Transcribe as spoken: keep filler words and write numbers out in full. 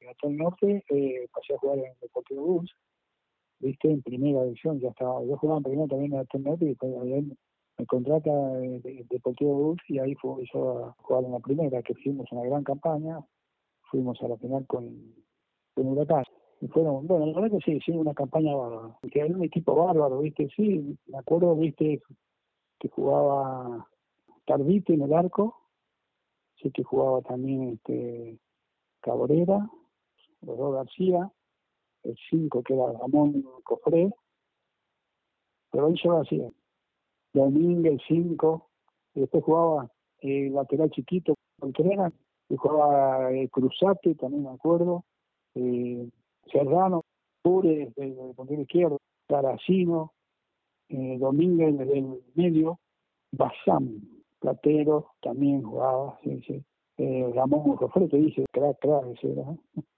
acá al norte, eh, pasé a jugar en Deportivo Bus, viste, en primera división, ya estaba, yo jugaba en primera también en el norte y después ahí me contrata eh, de, Deportivo Bus y ahí fue yo a jugar en la primera, que hicimos una gran campaña, fuimos a la final con, con Huracán. Y fueron, bueno, la verdad que sí, sí, una campaña bárbara, porque era un equipo bárbaro, viste, sí, me acuerdo, viste, que jugaba Tarditi en el arco, sí que jugaba también este Cabrera, Rodó García, el cinco que era Ramón Cofré, pero él yo hacía Domínguez, el cinco, y después jugaba el lateral chiquito Contreras, y jugaba eh, Cruzate, también me acuerdo, eh, Serrano, Pure, de, de puntero izquierdo, Taracino, eh, Domínguez desde el medio, Bazán, Platero, también jugaba, sí, sí. Eh, Ramón Cofré, te dice, crack, crack, ese era, ¿eh?